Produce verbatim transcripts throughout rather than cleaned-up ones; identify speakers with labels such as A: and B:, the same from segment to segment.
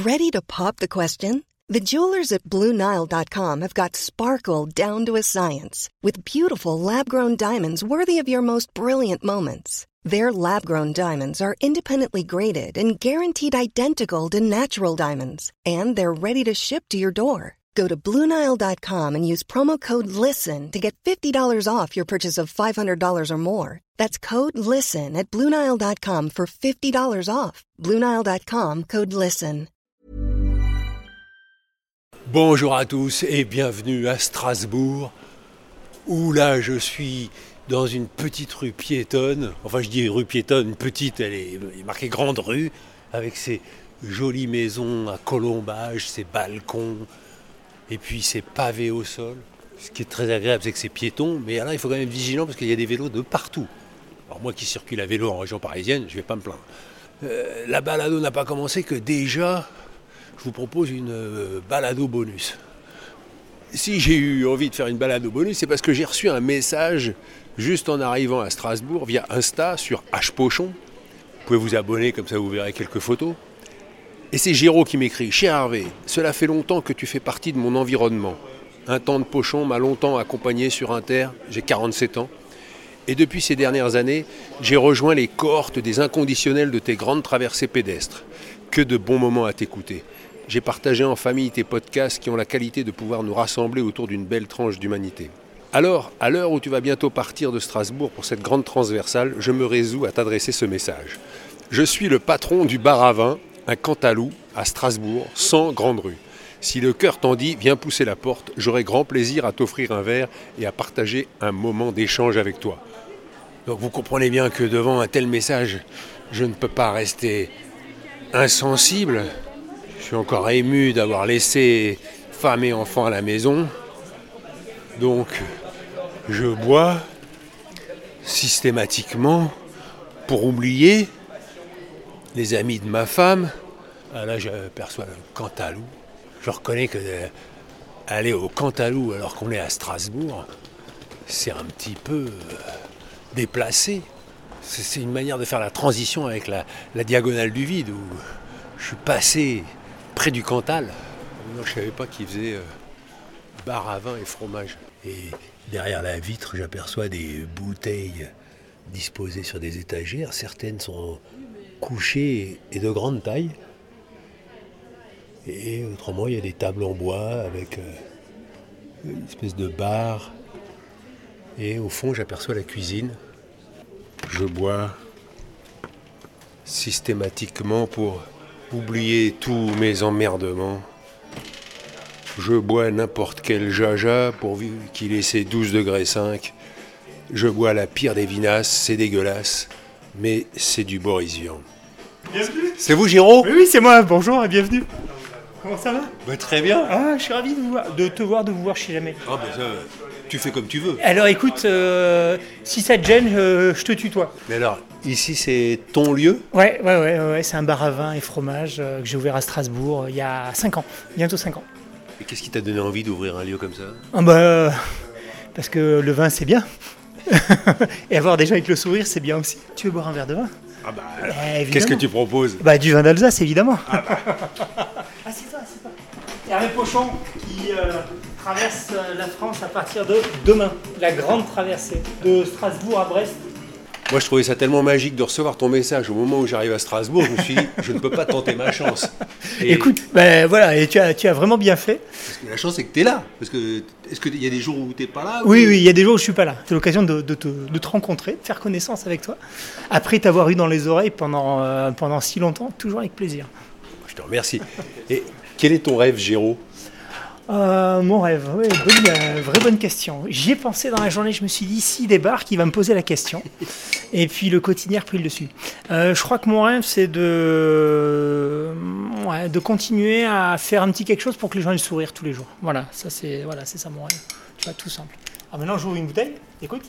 A: Ready to pop the question? The jewelers at Blue Nile dot com have got sparkle down to a science with beautiful lab-grown diamonds worthy of your most brilliant moments. Their lab-grown diamonds are independently graded and guaranteed identical to natural diamonds, and they're ready to ship to your door. Go to Blue Nile dot com and use promo code LISTEN to get fifty dollars off your purchase of five hundred dollars or more. That's code LISTEN at Blue Nile dot com for fifty dollars off. Blue Nile dot com, code LISTEN.
B: Bonjour à tous et bienvenue à Strasbourg, où là je suis dans une petite rue piétonne. Enfin je dis rue piétonne, petite, elle est marquée grande rue, avec ses jolies maisons à colombages, ses balcons, et puis ses pavés au sol. Ce qui est très agréable, c'est que c'est piéton, mais là il faut quand même être vigilant parce qu'il y a des vélos de partout. Alors moi qui circule à vélo en région parisienne, je ne vais pas me plaindre. Euh, la balado n'a pas commencé que déjà, je vous propose une euh, balado bonus. Si j'ai eu envie de faire une balado bonus, c'est parce que j'ai reçu un message juste en arrivant à Strasbourg via Insta sur H Pochon. Vous pouvez vous abonner, comme ça vous verrez quelques photos. Et c'est Géraud qui m'écrit « Cher Hervé, cela fait longtemps que tu fais partie de mon environnement. Un temps de Pochon m'a longtemps accompagné sur Inter, j'ai quarante-sept ans. Et depuis ces dernières années, j'ai rejoint les cohortes des inconditionnels de tes grandes traversées pédestres. Que de bons moments à t'écouter. J'ai partagé en famille tes podcasts qui ont la qualité de pouvoir nous rassembler autour d'une belle tranche d'humanité. Alors, à l'heure où tu vas bientôt partir de Strasbourg pour cette grande transversale, je me résous à t'adresser ce message. Je suis le patron du bar à vin, un Cantalou, à Strasbourg, cent Grande Rue. Si le cœur t'en dit, viens pousser la porte, j'aurai grand plaisir à t'offrir un verre et à partager un moment d'échange avec toi. Donc vous comprenez bien que devant un tel message, je ne peux pas rester insensible. Je suis encore ému d'avoir laissé femme et enfants à la maison. Donc, je bois systématiquement pour oublier les amis de ma femme. Ah là, je perçois le Cantalou. Je reconnais que aller au Cantalou alors qu'on est à Strasbourg, c'est un petit peu déplacé. C'est une manière de faire la transition avec la, la diagonale du vide où je suis passé près du Cantal. Non, je ne savais pas qu'ils faisaient euh, bar à vin et fromage. Et derrière la vitre, j'aperçois des bouteilles disposées sur des étagères. Certaines sont couchées et de grande taille. Et autrement, il y a des tables en bois avec euh, une espèce de bar. Et au fond, j'aperçois la cuisine. Je bois systématiquement pour oublier tous mes emmerdements. Je bois n'importe quel jaja pourvu qu'il ait ses douze degrés cinq. Je bois la pire des vinasses, c'est dégueulasse, mais c'est du Boris Vian.
C: Bienvenue.
B: C'est vous, Géraud ?
C: Oui, oui, c'est moi, bonjour et bienvenue. Comment ça va ?
B: Bah, très bien.
C: Ah, je suis ravi de, vous voir, de te voir, de vous voir, je sais jamais.
B: Ah bah ça, tu fais comme tu veux.
C: Alors écoute, euh, si ça te gêne, euh, je te tutoie.
B: Mais alors, ici c'est ton lieu ?
C: Ouais, ouais, ouais, ouais, c'est un bar à vin et fromage euh, que j'ai ouvert à Strasbourg euh, il y a cinq ans, bientôt cinq ans.
B: Et qu'est-ce qui t'a donné envie d'ouvrir un lieu comme ça ?
C: Ah bah, euh, parce que le vin c'est bien. Et avoir des gens avec le sourire c'est bien aussi. Tu veux boire un verre de vin ?
B: Ah bah,
C: eh,
B: qu'est-ce que tu proposes ?
C: Bah du vin d'Alsace évidemment. Ah bah. Assieds-toi, assieds-toi. Hervé Pochon qui euh, traverse euh, la France à partir de demain. La grande traversée de Strasbourg à Brest.
B: Moi, je trouvais ça tellement magique de recevoir ton message au moment où j'arrive à Strasbourg. Je me suis dit, je ne peux pas tenter ma chance. Et
C: écoute, ben voilà, et tu as, tu as vraiment bien fait.
B: Parce que la chance, c'est que tu es là. Parce que, est-ce qu'il y a des jours où tu n'es pas là ?
C: Oui,
B: ou...
C: oui, il y a des jours où je ne suis pas là. C'est l'occasion de, de, te, de te rencontrer, de faire connaissance avec toi. Après t'avoir eu dans les oreilles pendant, euh, pendant si longtemps, toujours avec plaisir.
B: Je te remercie. Et quel est ton rêve, Géraud ?
C: Euh, mon rêve, oui, bonne, euh, vraie bonne question. J'y ai pensé dans la journée, je me suis dit, s'il débarque, il va me poser la question. Et puis le quotidien a pris le dessus. Euh, je crois que mon rêve, c'est de, ouais, de continuer à faire un petit quelque chose pour que les gens aient le sourire tous les jours. Voilà, ça c'est, voilà, c'est ça mon rêve. Tu vois, tout simple. Alors maintenant, j'ouvre une bouteille, écoute.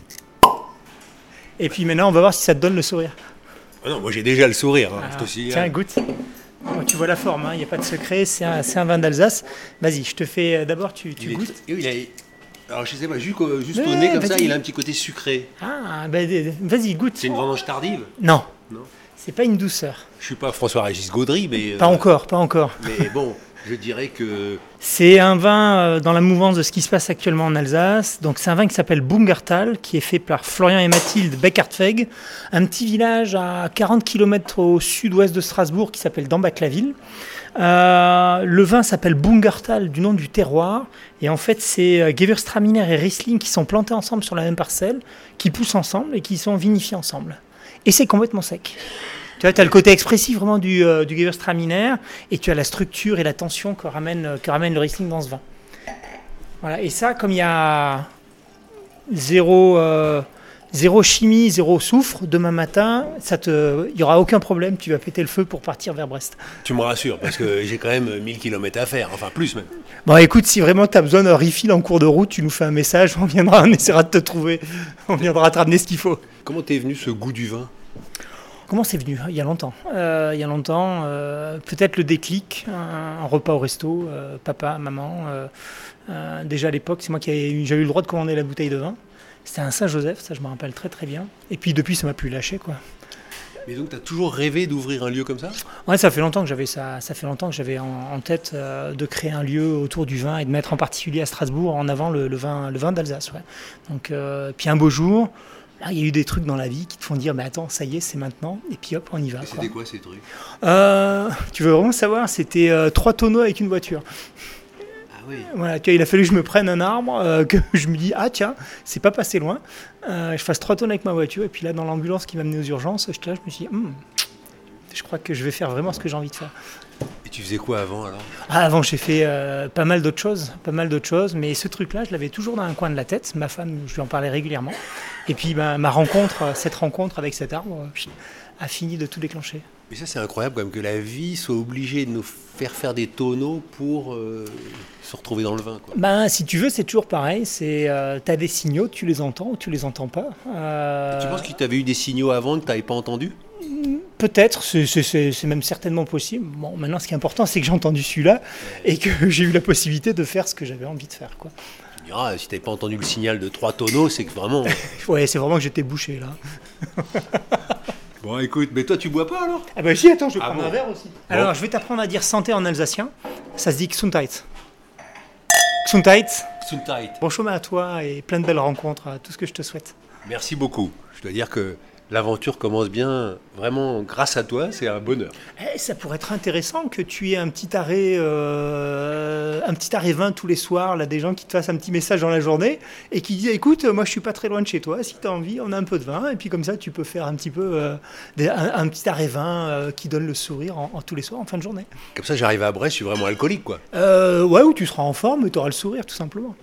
C: Et puis maintenant, on va voir si ça te donne le sourire.
B: Ah non, moi j'ai déjà le sourire. Hein,
C: ah,
B: je te suis,
C: tiens,
B: hein.
C: goûte. Oh, tu vois la forme, il hein, n'y a pas de secret, c'est un, c'est un vin d'Alsace. Vas-y, je te fais euh, d'abord, tu, tu
B: il
C: goûtes.
B: Est, il a, alors je sais pas, juste, juste
C: Mais
B: au nez comme
C: vas-y.
B: ça, il a un petit côté sucré.
C: Ah, ben vas-y, goûte.
B: C'est une vendange tardive ?
C: Non.
B: Non.
C: C'est pas une douceur.
B: Je suis pas François-Régis Gaudry, mais...
C: Pas
B: euh,
C: encore, pas encore.
B: Mais bon, je dirais que...
C: C'est un vin euh, dans la mouvance de ce qui se passe actuellement en Alsace. Donc c'est un vin qui s'appelle Bungertal, qui est fait par Florian et Mathilde Beckartweg, un petit village à quarante kilomètres au sud-ouest de Strasbourg qui s'appelle Dambach-la-Ville. Euh, le vin s'appelle Bungertal du nom du terroir. Et en fait, c'est euh, Gewürztraminer et Riesling qui sont plantés ensemble sur la même parcelle, qui poussent ensemble et qui sont vinifiés ensemble. Et c'est complètement sec. Tu vois, tu as le côté expressif vraiment du, euh, du Gewürztraminer et tu as la structure et la tension que ramène, que ramène le Riesling dans ce vin. Voilà. Et ça, comme il y a zéro, euh, zéro chimie, zéro soufre, demain matin, ça te, il n'y aura aucun problème, tu vas péter le feu pour partir vers Brest.
B: Tu me rassures, parce que j'ai quand même mille kilomètres à faire, enfin plus même.
C: Bon, écoute, si vraiment tu as besoin d'un refill en cours de route, tu nous fais un message, on viendra, on essaiera de te trouver, on viendra te ramener ce qu'il faut.
B: Comment t'es venu ce goût du vin ?
C: Comment c'est venu ? Il y a longtemps. Euh, il y a longtemps, euh, peut-être le déclic, un, un repas au resto, euh, papa, maman. Euh, euh, déjà à l'époque, c'est moi qui avais eu, j'avais eu le droit de commander la bouteille de vin. C'était un Saint-Joseph, ça je me rappelle très très bien. Et puis depuis, ça m'a plus lâché, quoi.
B: Mais donc, tu as toujours rêvé d'ouvrir un lieu comme ça ?
C: Ouais, ça fait longtemps que j'avais ça. Ça fait longtemps que j'avais en, en tête euh, de créer un lieu autour du vin et de mettre en particulier à Strasbourg en avant le, le vin, le vin d'Alsace. Ouais. Donc, euh, puis un beau jour, là, il y a eu des trucs dans la vie qui te font dire, mais attends, ça y est, c'est maintenant. Et puis hop, on y va.
B: Et c'était quoi ces trucs ?
C: euh, Tu veux vraiment savoir ? C'était euh, trois tonneaux avec une voiture.
B: Oui.
C: Voilà, tu vois, il a fallu que je me prenne un arbre, euh, que je me dis ah tiens, c'est pas passé loin, euh, je fasse trois tonnes avec ma voiture et puis là dans l'ambulance qui m'a amené aux urgences, j'étais là, je me suis dit hm, je crois que je vais faire vraiment ce que j'ai envie de faire.
B: Et tu faisais quoi avant alors ?
C: Ah, avant j'ai fait euh, pas mal d'autres choses, pas mal d'autres choses, mais ce truc-là je l'avais toujours dans un coin de la tête. Ma femme, je lui en parlais régulièrement. Et puis ben, ma rencontre, cette rencontre avec cet arbre a fini de tout déclencher.
B: Mais ça c'est incroyable quand même que la vie soit obligée de nous faire faire des tonneaux pour euh, se retrouver dans le vin, quoi.
C: Ben, si tu veux, c'est toujours pareil. C'est, euh, tu as des signaux, tu les entends ou tu les entends pas. Euh...
B: Tu penses que tu avais eu des signaux avant que tu n'avais pas entendu ?
C: Peut-être, c'est, c'est, c'est, c'est même certainement possible. Bon, maintenant, ce qui est important, c'est que j'ai entendu celui-là et que j'ai eu la possibilité de faire ce que j'avais envie de faire, quoi.
B: Tu diras, si tu n'avais pas entendu le signal de trois tonneaux, c'est que vraiment...
C: Ouais, c'est vraiment que j'étais bouché, là.
B: Bon, écoute, mais toi, tu bois pas, alors ?
C: Ah bah si, attends, je vais
B: Ah
C: prendre
B: bon.
C: un verre aussi.
B: Bon.
C: Alors, je vais t'apprendre à dire santé en alsacien. Ça se dit Gesundheit. Gesundheit.
B: Gesundheit.
C: Bon chemin à toi et plein de belles rencontres, tout ce que je te souhaite.
B: Merci beaucoup. Je dois dire que l'aventure commence bien, vraiment, grâce à toi, c'est un bonheur.
C: Eh, ça pourrait être intéressant que tu aies un petit arrêt, euh, un petit arrêt vin tous les soirs, là, des gens qui te fassent un petit message dans la journée et qui disent, écoute, moi je suis pas très loin de chez toi, si tu as envie, on a un peu de vin, et puis comme ça tu peux faire un petit peu euh, des, un, un petit arrêt vin euh, qui donne le sourire en, en tous les soirs en fin de journée.
B: Comme ça, j'arrive à Brest, je suis vraiment alcoolique, quoi.
C: Euh, ouais, ou tu seras en forme et tu auras le sourire, tout simplement.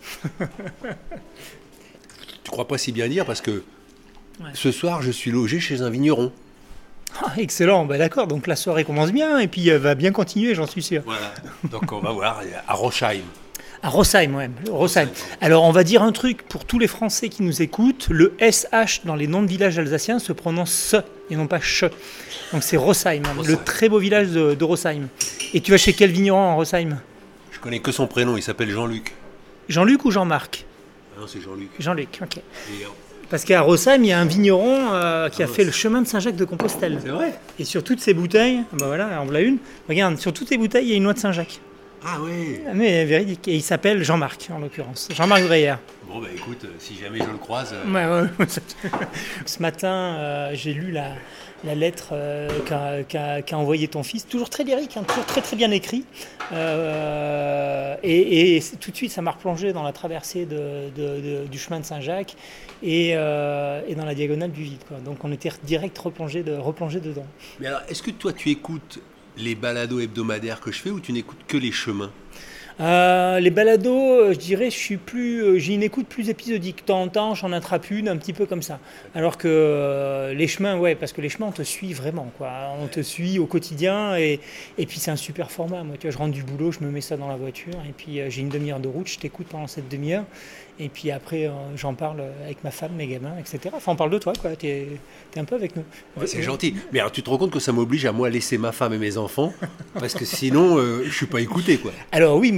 B: Tu crois pas si bien dire parce que
C: Ouais.
B: ce soir, je suis logé chez un vigneron.
C: Ah, excellent, bah, d'accord, donc la soirée commence bien et puis elle va bien continuer, j'en suis sûr.
B: Voilà. Donc on va voir à Rochheim.
C: À Rossheim, ouais, Rossheim. Alors on va dire un truc pour tous les Français qui nous écoutent, le S H dans les noms de villages alsaciens se prononce SE et non pas CHE. Donc c'est Rossheim,
B: Rossheim.
C: le très beau village de, de Rossheim. Et tu vas chez quel vigneron en Rossheim ?
B: Je connais que son prénom, il s'appelle Jean-Luc.
C: Jean-Luc ou Jean-Marc ?
B: Ah non, c'est Jean-Luc.
C: Jean-Luc, ok.
B: Et, euh,
C: Parce qu'à Rossheim, il y a un vigneron euh, qui a fait le chemin de Saint-Jacques de Compostelle.
B: C'est vrai ?
C: Et sur toutes ces bouteilles, bah voilà, en voilà une, regarde, sur toutes les bouteilles, il y a une noix de Saint-Jacques.
B: Ah oui.
C: Ah, mais véridique. Et il s'appelle Jean-Marc, en l'occurrence. Jean-Marc Dreyer.
B: Bon, bah écoute, euh, si jamais je le croise... euh,
C: Ouais, ouais. Ce matin, euh, j'ai lu la, la lettre euh, qu'a, qu'a, qu'a envoyé ton fils. Toujours très lyrique, hein, toujours très très bien écrit. Euh, et, et tout de suite, ça m'a replongé dans la traversée de, de, de, du chemin de Saint-Jacques et, euh, et dans la diagonale du vide, quoi. Donc on était direct replongé, de, replongé dedans.
B: Mais alors, est-ce que toi, tu écoutes les balados hebdomadaires que je fais ou tu n'écoutes que les chemins ?
C: Euh, les balados, je dirais, je suis plus, euh, j'ai une écoute plus épisodique. De temps en temps, j'en attrape une, un petit peu comme ça. Alors que euh, les chemins, ouais, parce que les chemins, on te suit vraiment, quoi. On te suit au quotidien et, et puis c'est un super format. Moi, tu vois, je rentre du boulot, je me mets ça dans la voiture et puis euh, j'ai une demi-heure de route, je t'écoute pendant cette demi-heure et puis après, euh, j'en parle avec ma femme, mes gamins, et cetera. Enfin, on parle de toi, quoi. T'es, t'es un peu avec nous.
B: Ouais, c'est gentil. Mais alors, tu te rends compte que ça m'oblige à moi laisser ma femme et mes enfants parce que sinon, euh, je suis pas écouté, quoi.
C: Alors oui, mais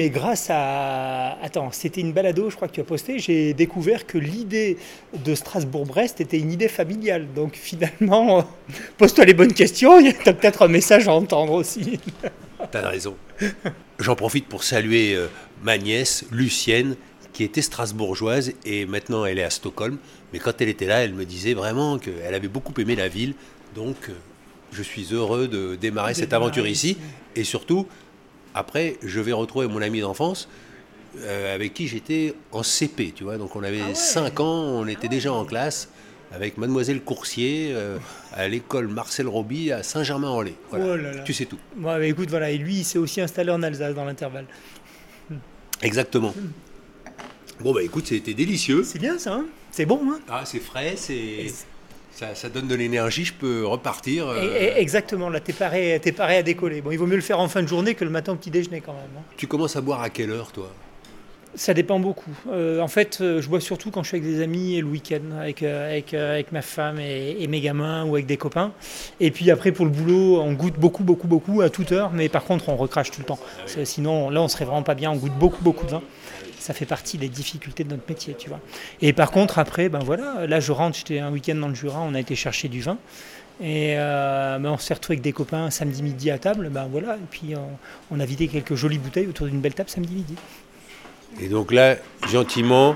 C: mais grâce à... Attends, c'était une balado, je crois que tu as posté, j'ai découvert que l'idée de Strasbourg-Brest était une idée familiale. Donc finalement, euh, pose-toi les bonnes questions, il y a peut-être un message à entendre aussi.
B: T'as raison. J'en profite pour saluer euh, ma nièce, Lucienne, qui était strasbourgeoise et maintenant elle est à Stockholm. Mais quand elle était là, elle me disait vraiment qu'elle avait beaucoup aimé la ville. Donc euh, je suis heureux de démarrer cette aventure ici. Et surtout, après, je vais retrouver mon ami d'enfance euh, avec qui j'étais en C P, tu vois. Donc on avait
C: Ah ouais.
B: cinq ans, on était déjà en classe avec Mademoiselle Coursier euh, à l'école Marcel Roby à Saint-Germain-en-Laye. Voilà.
C: Oh là là.
B: Tu sais tout.
C: Bon, mais écoute, voilà, et lui, il s'est aussi installé en Alsace dans l'intervalle.
B: Exactement. Bon, bah écoute, c'était délicieux.
C: C'est bien ça, hein, c'est bon, hein.
B: Ah, c'est frais, c'est...
C: Et-
B: Ça, ça donne de l'énergie, je peux repartir. euh,
C: Et- et- exactement, là, t'es paré, t'es paré à décoller. Bon, il vaut mieux le faire en fin de journée que le matin au petit déjeuner quand même, hein.
B: Tu commences à boire à quelle heure, toi?
C: Ça dépend beaucoup. Euh, en fait, euh, je bois surtout quand je suis avec des amis et le week-end, avec, euh, avec, euh, avec ma femme et, et mes gamins ou avec des copains. Et puis après, pour le boulot, on goûte beaucoup, beaucoup, beaucoup à toute heure, mais par contre, on recrache tout le temps. C'est- Sinon, là, on serait vraiment pas bien. On goûte beaucoup, beaucoup de vin. Ça fait partie des difficultés de notre métier, tu vois. Et par contre, après, ben voilà, là, je rentre, j'étais un week-end dans le Jura, on a été chercher du vin. Et euh, ben, on s'est retrouvé avec des copains samedi midi à table, ben voilà, et puis on, on a vidé quelques jolies bouteilles autour d'une belle table samedi midi.
B: Et donc là, gentiment,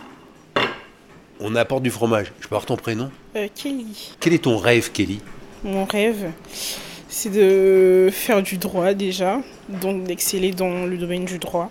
B: on apporte du fromage. Je peux avoir ton prénom?
D: Euh, Kelly.
B: Quel est ton rêve, Kelly?
D: Mon rêve, c'est de faire du droit déjà, donc d'exceller dans le domaine du droit.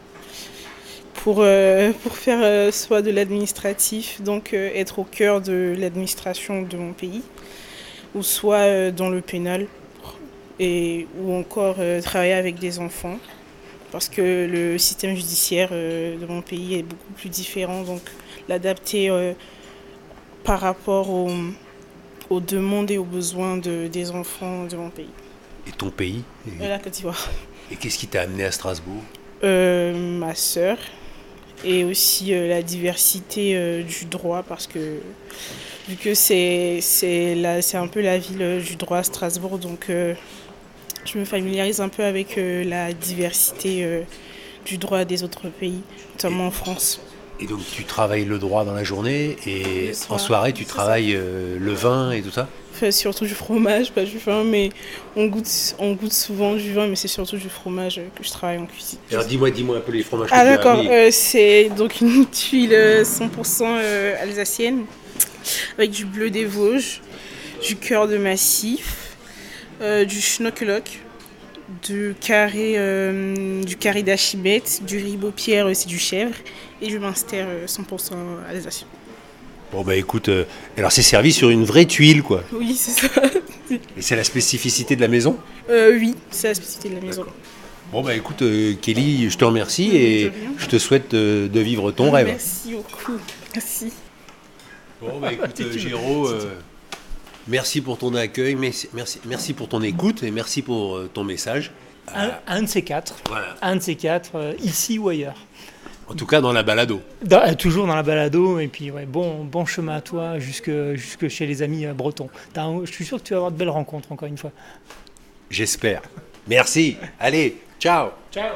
D: Pour, euh, pour faire euh, soit de l'administratif, donc euh, être au cœur de l'administration de mon pays, ou soit euh, dans le pénal, et, ou encore euh, travailler avec des enfants. Parce que le système judiciaire euh, de mon pays est beaucoup plus différent, donc l'adapter euh, par rapport aux, aux demandes et aux besoins de, des enfants de mon pays.
B: Et ton pays?
D: Et la Côte d'Ivoire.
B: Et qu'est-ce qui t'a amené à Strasbourg?
D: Euh, ma sœur, et aussi euh, la diversité euh, du droit, parce que vu que c'est, c'est, la, c'est un peu la ville du droit à Strasbourg, donc euh, je me familiarise un peu avec euh, la diversité euh, du droit des autres pays, notamment en France.
B: Et donc tu travailles le droit dans la journée et
D: Le soir,
B: en soirée tu
D: c'est
B: travailles euh, le vin et tout ça?
D: Enfin, surtout du fromage, pas du vin, mais on goûte, on goûte souvent du vin, mais c'est surtout du fromage que je travaille en cuisine.
B: Alors dis-moi, dis-moi un peu les fromages que
D: Ah
B: tu as
D: d'accord,
B: amenés.
D: euh, c'est donc une tuile euh, cent pour cent euh, alsacienne, avec du bleu des Vosges, du cœur de massif, euh, du schnocklock, du carré, euh, du carré d'Achibette, du ribot-pierre, euh, c'est du chèvre, et du minster euh, cent pour cent alsacien.
B: Bon bah écoute, euh, alors c'est servi sur une vraie tuile quoi.
D: Oui, c'est ça.
B: Et c'est la spécificité de la maison?
D: Euh, oui, c'est la spécificité de la maison.
B: Bon bah écoute euh, Kelly, je te remercie
D: Oui,
B: et
D: de rien.
B: je te souhaite euh, de vivre ton rêve.
D: Merci beaucoup. Merci.
B: Bon bah écoute euh, Géraud, euh, merci pour ton accueil, merci, merci, merci pour ton écoute et merci pour euh, ton message.
C: Un, un de ces quatre,
B: Voilà.
C: un de ces quatre, euh, ici ou ailleurs.
B: En tout cas dans la balado.
C: Dans- euh, toujours dans la balado, et puis ouais, bon, bon chemin à toi jusque, jusque chez les amis euh, bretons. T'as un- je suis sûr que tu vas avoir de belles rencontres encore une fois.
B: J'espère. Merci. Allez, ciao.
C: Ciao.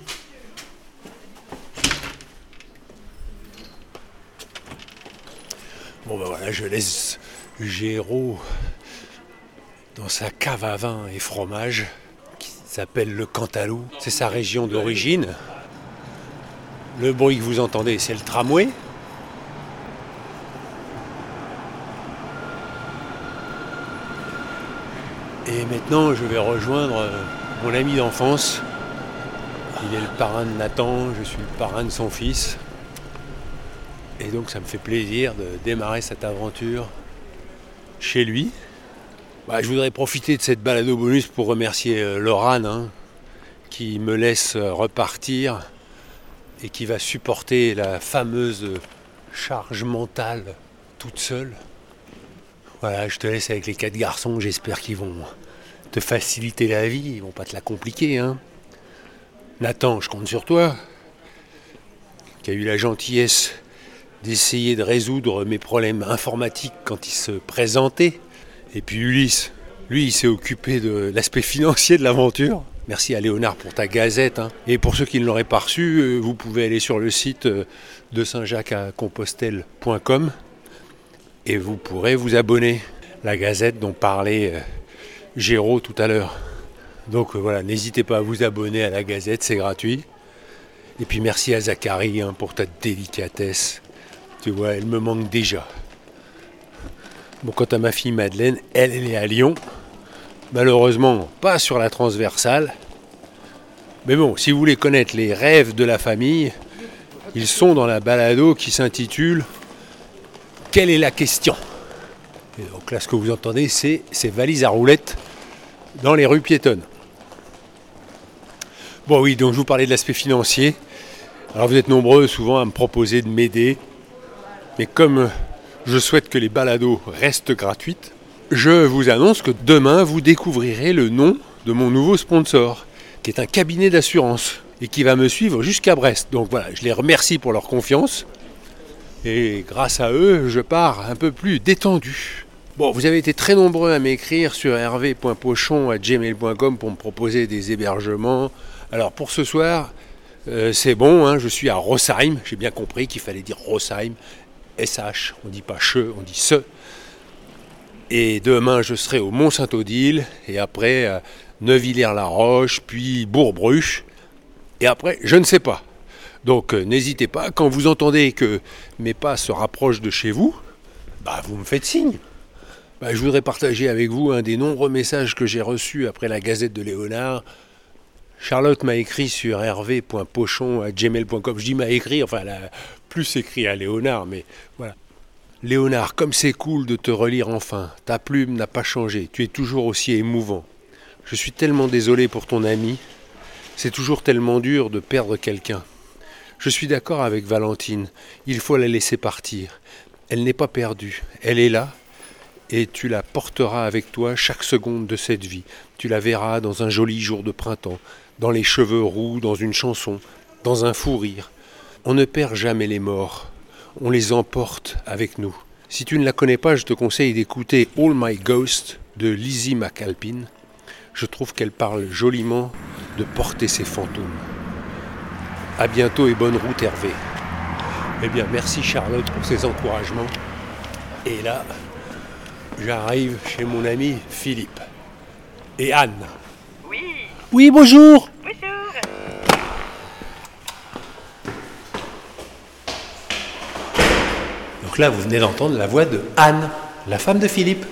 B: Bon ben voilà, je laisse Géraud dans sa cave à vin et fromage qui s'appelle le Cantalou. C'est sa région d'origine. Le bruit que vous entendez, c'est le tramway. Et maintenant, je vais rejoindre euh, mon ami d'enfance. Il est le parrain de Nathan, je suis le parrain de son fils. Et donc ça me fait plaisir de démarrer cette aventure chez lui. Bah, je voudrais profiter de cette balado bonus pour remercier euh, Laurane hein, qui me laisse euh, repartir et qui va supporter la fameuse charge mentale toute seule. Voilà, je te laisse avec les quatre garçons, j'espère qu'ils vont te faciliter la vie, ils vont pas te la compliquer. Hein. Nathan, je compte sur toi, qui a eu la gentillesse d'essayer de résoudre mes problèmes informatiques quand ils se présentaient. Et puis Ulysse, lui, il s'est occupé de l'aspect financier de l'aventure. Merci à Léonard pour ta gazette. Hein. Et pour ceux qui ne l'auraient pas reçue, vous pouvez aller sur le site de saint jacques à compostelle point com et vous pourrez vous abonner. La gazette dont parlait Géraud tout à l'heure. Donc voilà, n'hésitez pas à vous abonner à la gazette, c'est gratuit. Et puis merci à Zachary hein, pour ta délicatesse. Tu vois, elle me manque déjà. Bon, quant à ma fille Madeleine, elle, elle est à Lyon. Malheureusement, pas sur la transversale. Mais bon, si vous voulez connaître les rêves de la famille, ils sont dans la balado qui s'intitule « Quelle est la question ?» Et donc là, ce que vous entendez, c'est ces valises à roulettes dans les rues piétonnes. Bon oui, donc je vous parlais de l'aspect financier. Alors vous êtes nombreux souvent à me proposer de m'aider. Mais comme je souhaite que les balados restent gratuites, je vous annonce que demain, vous découvrirez le nom de mon nouveau sponsor, qui est un cabinet d'assurance et qui va me suivre jusqu'à Brest. Donc voilà, je les remercie pour leur confiance. Et grâce à eux, je pars un peu plus détendu. Bon, vous avez été très nombreux à m'écrire sur hervé point pochon arobase gmail point com pour me proposer des hébergements. Alors pour ce soir, euh, c'est bon, hein, je suis à Rossheim. J'ai bien compris qu'il fallait dire Rossheim. S H, on ne dit pas che, on dit se. Et demain, je serai au Mont-Saint-Odile, et après à Neuvillers-la-Roche, puis Bourg-Bruche. Et après, je ne sais pas. Donc euh, n'hésitez pas, quand vous entendez que mes pas se rapprochent de chez vous, bah, vous me faites signe. Bah, je voudrais partager avec vous un des nombreux messages que j'ai reçus après la Gazette de Léonard. Charlotte m'a écrit sur hervé point pochon arobase gmail point com. Je dis m'a écrit, enfin elle a plus écrit à Léonard, mais voilà. Léonard, comme c'est cool de te relire enfin. Ta plume n'a pas changé, tu es toujours aussi émouvant. Je suis tellement désolé pour ton ami. C'est toujours tellement dur de perdre quelqu'un. Je suis d'accord avec Valentine, il faut la laisser partir. Elle n'est pas perdue, elle est là. Et tu la porteras avec toi chaque seconde de cette vie. Tu la verras dans un joli jour de printemps, dans les cheveux roux, dans une chanson, dans un fou rire. On ne perd jamais les morts, on les emporte avec nous. Si tu ne la connais pas, je te conseille d'écouter All My Ghosts de Lizzie McAlpine. Je trouve qu'elle parle joliment de porter ses fantômes. À bientôt et bonne route Hervé. Eh bien, merci Charlotte pour ces encouragements. Et là... j'arrive chez mon ami Philippe et Anne.
E: Oui.
F: Oui, bonjour.
E: Bonjour.
B: Donc là, vous venez d'entendre la voix de Anne, la femme de Philippe.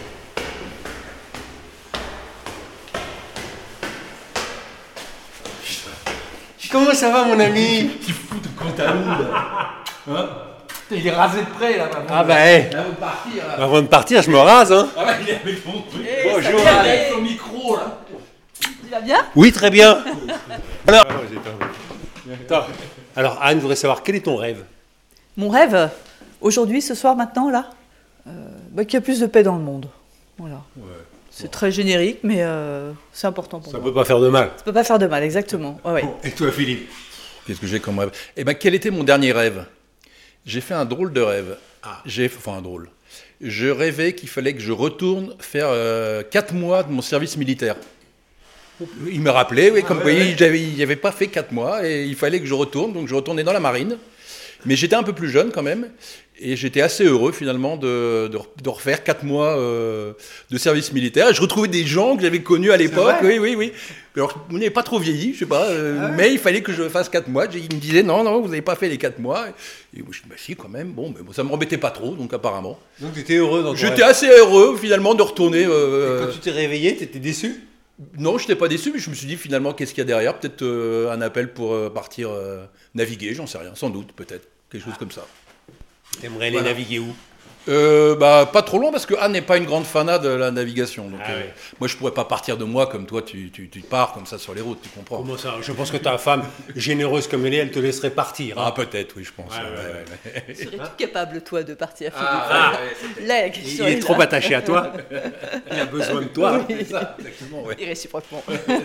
B: Comment ça va, mon ami?
F: Tu fous de compte-à-nous, là. Hein? Il est rasé de près, là,
B: Ah bah, hey.
F: Avant de partir, là.
B: Avant de partir, je me rase, hein.
F: Ah bah, il est avec ton truc.
E: Eh,
B: Bonjour,
E: ça
B: Anne.
F: Avec ton micro, là.
E: Tu vas bien?
B: Oui, très bien. Alors, Attends. Alors, Anne, je voudrais savoir, quel est ton rêve?
E: Mon rêve, aujourd'hui, ce soir, maintenant, là, euh, bah, qu'il y a plus de paix dans le monde. Voilà.
B: Ouais.
E: C'est très générique, mais euh, c'est important pour
B: Ça
E: moi.
B: peut pas faire de mal.
E: Ça peut pas faire de mal, exactement. Ouais, ouais.
B: Bon, et toi, Philippe?
F: Qu'est-ce que j'ai comme rêve? Eh ben, quel était mon dernier rêve? J'ai fait un drôle de rêve.
B: Ah.
F: J'ai, enfin, un drôle. Je rêvais qu'il fallait que je retourne faire euh, quatre mois de mon service militaire. Il me rappelait, oui, comme vous voyez, j'avais, il n'avait pas fait quatre mois et il fallait que je retourne, donc je retournais dans la marine. Mais j'étais un peu plus jeune quand même et j'étais assez heureux finalement de, de, de refaire quatre mois euh, de service militaire. Et je retrouvais des gens que j'avais connus à l'époque, oui, oui, oui. Alors, vous n'avez pas trop vieilli, je sais pas, euh, ah ouais. Mais il fallait que je fasse quatre mois. Il me disait non, non, vous n'avez pas fait les quatre mois. Et moi, je dis bah si, quand même. Bon, mais bon, ça me m'embêtait pas trop, donc apparemment.
B: Donc tu étais heureux dans ton
F: J'étais
B: rêve.
F: assez heureux finalement de retourner. Euh,
B: Et quand tu t'es réveillé, tu étais déçu?
F: Non, je n'étais pas déçu, mais je me suis dit finalement qu'est-ce qu'il y a derrière? Peut-être euh, un appel pour euh, partir euh, naviguer, j'en sais rien, sans doute, peut-être, quelque chose ah. comme ça.
B: T'aimerais
F: voilà.
B: aller naviguer où?
F: euh, bah, pas trop loin parce que Anne n'est pas une grande fanat de la navigation. Donc,
B: ah,
F: euh,
B: ouais.
F: Moi, je pourrais pas partir de moi comme toi, tu, tu, tu pars comme ça sur les routes, tu comprends?
B: Comment ça? Je pense que ta femme, généreuse comme elle est, elle te laisserait partir. Hein.
F: Ah, peut-être, oui, je pense.
B: Ouais,
F: ouais,
B: ouais,
F: ouais.
E: Serais-tu capable, toi, de partir, Philippe?
F: Ah,
E: ouais, là, la question
B: Il est
E: est
B: trop
E: là.
B: attaché à toi. Il a besoin de toi.
E: Oui.
F: C'est ça, exactement, ouais.
E: Et réciproquement.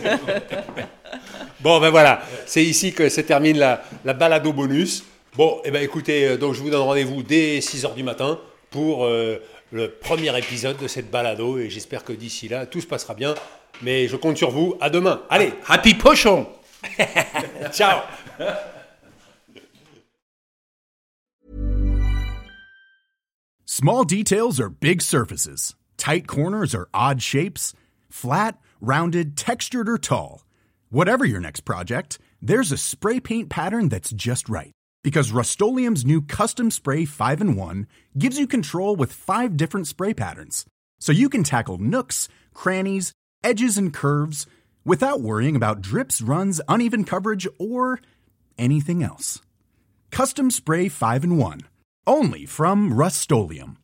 B: Bon, ben voilà, c'est ici que se termine la, la balado bonus. Bon, eh ben écoutez, donc je vous donne rendez-vous dès six heures du matin pour euh, le premier épisode de cette balado et j'espère que d'ici là, tout se passera bien. Mais je compte sur vous. À demain. Allez,
F: Happy pochon!
B: ciao.
G: Small details are big surfaces. Tight corners are odd shapes. Flat, rounded, textured, or tall. Whatever your next project, there's a spray paint pattern that's just right. Because Rust-Oleum's new Custom Spray five in one gives you control with five different spray patterns. So you can tackle nooks, crannies, edges, and curves without worrying about drips, runs, uneven coverage, or anything else. Custom Spray five in one. Only from Rust-Oleum.